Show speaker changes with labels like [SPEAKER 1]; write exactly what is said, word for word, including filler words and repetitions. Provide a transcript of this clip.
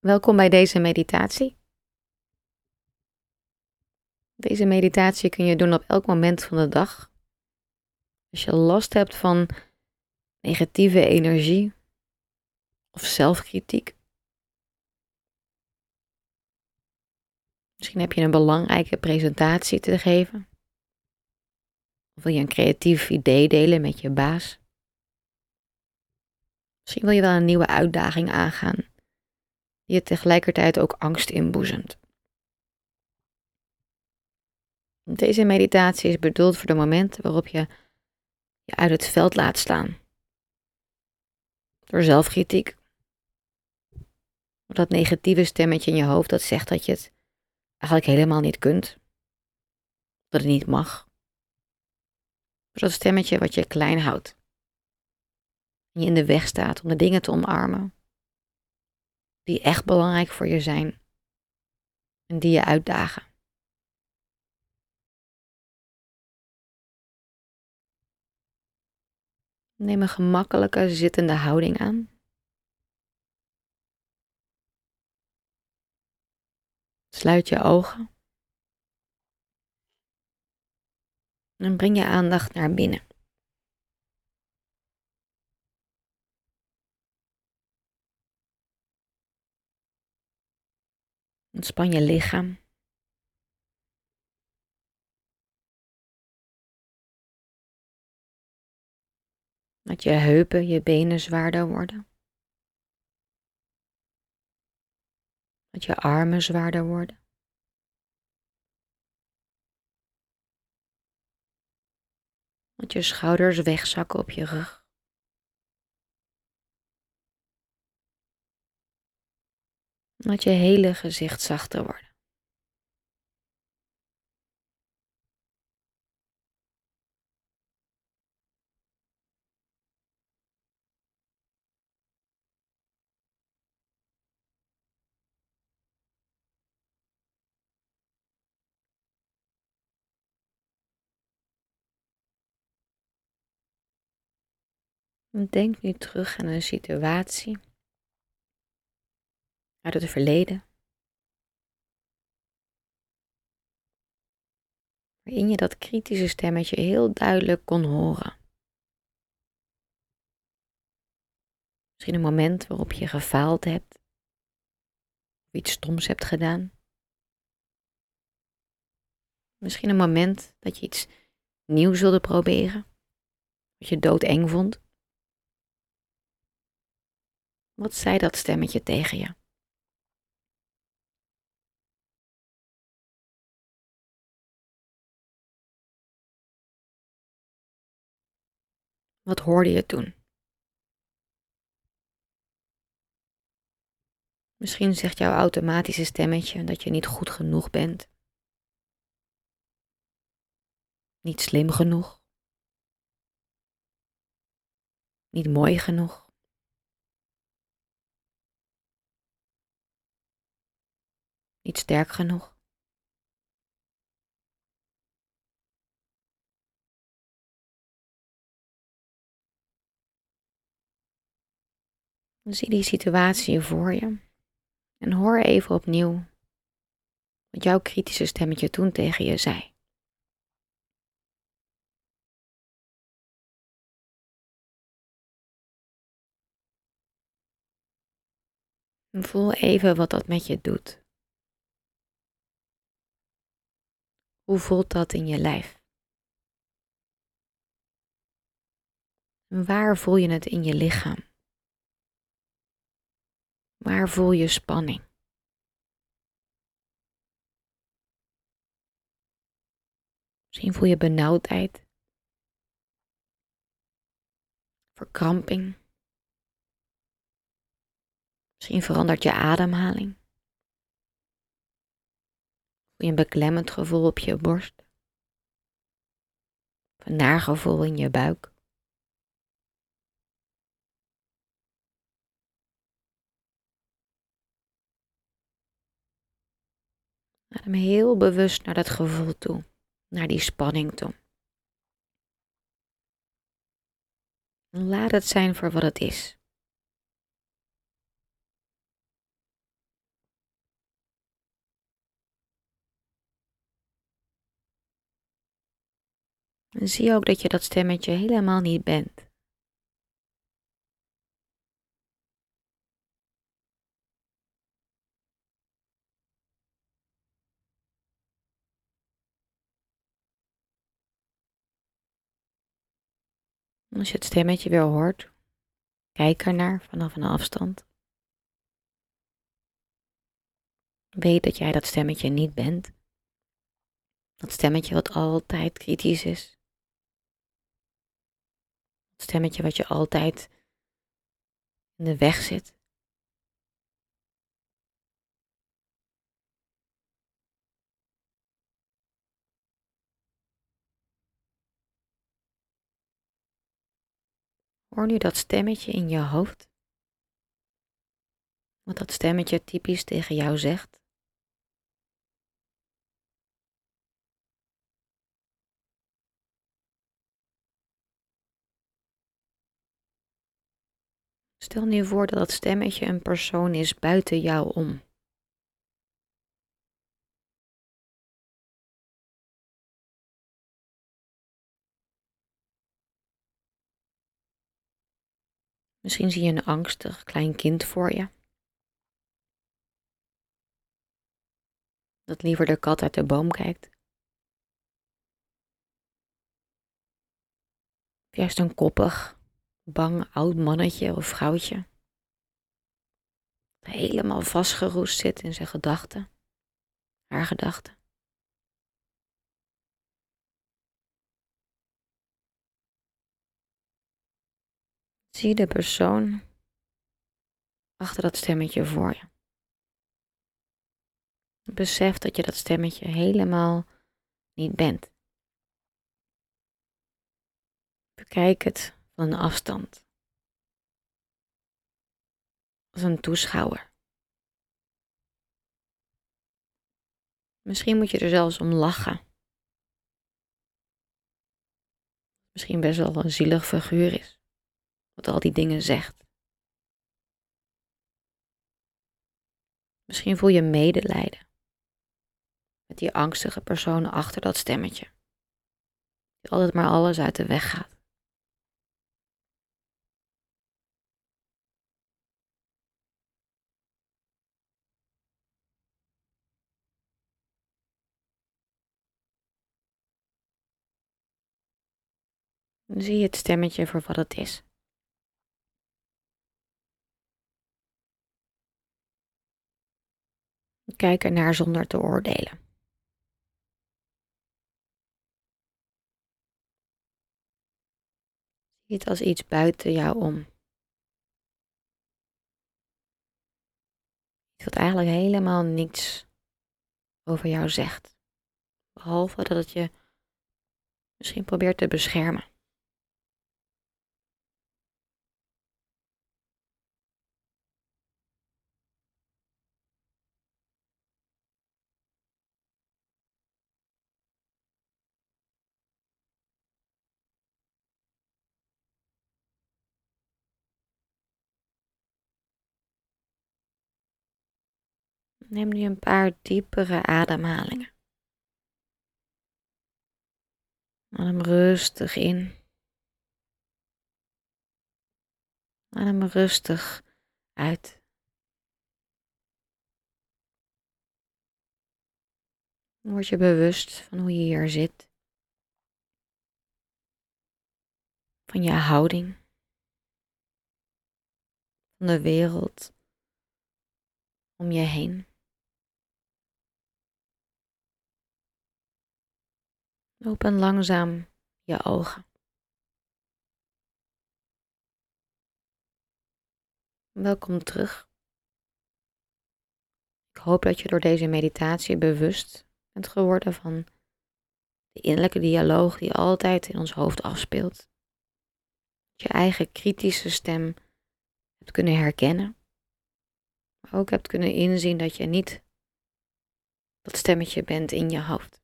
[SPEAKER 1] Welkom bij deze meditatie. Deze meditatie kun je doen op elk moment van de dag. Als je last hebt van negatieve energie of zelfkritiek. Misschien heb je een belangrijke presentatie te geven. Of wil je een creatief idee delen met je baas. Misschien wil je wel een nieuwe uitdaging aangaan, die je tegelijkertijd ook angst inboezemt. Deze meditatie is bedoeld voor de momenten waarop je je uit het veld laat slaan. Door zelfkritiek. Door dat negatieve stemmetje in je hoofd dat zegt dat je het eigenlijk helemaal niet kunt. Dat het niet mag. Door dat stemmetje wat je klein houdt. En je in de weg staat om de dingen te omarmen. Die echt belangrijk voor je zijn. En die je uitdagen. Neem een gemakkelijke zittende houding aan. Sluit je ogen. En breng je aandacht naar binnen. Ontspan je lichaam. Laat je heupen, je benen zwaarder worden. Laat je armen zwaarder worden. Laat je schouders wegzakken op je rug. Laat je hele gezicht zachter worden. Denk nu terug aan een situatie uit het verleden, waarin je dat kritische stemmetje heel duidelijk kon horen. Misschien een moment waarop je gefaald hebt, of iets stoms hebt gedaan. Misschien een moment dat je iets nieuws wilde proberen, wat je doodeng vond. Wat zei dat stemmetje tegen je? Wat hoorde je toen? Misschien zegt jouw automatische stemmetje dat je niet goed genoeg bent. Niet slim genoeg. Niet mooi genoeg. Niet sterk genoeg. Dan zie die situatie voor je en hoor even opnieuw wat jouw kritische stemmetje toen tegen je zei. En voel even wat dat met je doet. Hoe voelt dat in je lijf? En waar voel je het in je lichaam? Waar voel je spanning? Misschien voel je benauwdheid, verkramping. Misschien verandert je ademhaling. Voel je een beklemmend gevoel op je borst? Of een naar gevoel in je buik? Adem heel bewust naar dat gevoel toe, naar die spanning toe. En laat het zijn voor wat het is. En zie ook dat je dat stemmetje helemaal niet bent. Als je het stemmetje weer hoort, kijk ernaar vanaf een afstand. Weet dat jij dat stemmetje niet bent. Dat stemmetje wat altijd kritisch is. Dat stemmetje wat je altijd in de weg zit. Hoor nu dat stemmetje in je hoofd. Wat dat stemmetje typisch tegen jou zegt. Stel nu voor dat dat stemmetje een persoon is buiten jou om. Misschien zie je een angstig klein kind voor je. Dat liever de kat uit de boom kijkt. Of juist een koppig, bang oud mannetje of vrouwtje. Dat helemaal vastgeroest zit in zijn gedachten. Haar gedachten. Zie de persoon achter dat stemmetje voor je. Besef dat je dat stemmetje helemaal niet bent. Bekijk het van een afstand. Als een toeschouwer. Misschien moet je er zelfs om lachen. Misschien best wel een zielig figuur is. Wat al die dingen zegt. Misschien voel je medelijden. Met die angstige persoon achter dat stemmetje. Die altijd maar alles uit de weg gaat. Dan zie je het stemmetje voor wat het is. Kijk ernaar zonder te oordelen. Zie het als iets buiten jou om. Iets wat eigenlijk helemaal niets over jou zegt. Behalve dat het je misschien probeert te beschermen. Neem nu een paar diepere ademhalingen. Adem rustig in. Adem rustig uit. Dan word je bewust van hoe je hier zit. Van je houding. Van de wereld om je heen. Open langzaam je ogen. Welkom terug. Ik hoop dat je door deze meditatie bewust bent geworden van de innerlijke dialoog die altijd in ons hoofd afspeelt. Dat je eigen kritische stem hebt kunnen herkennen. Maar ook hebt kunnen inzien dat je niet dat stemmetje bent in je hoofd.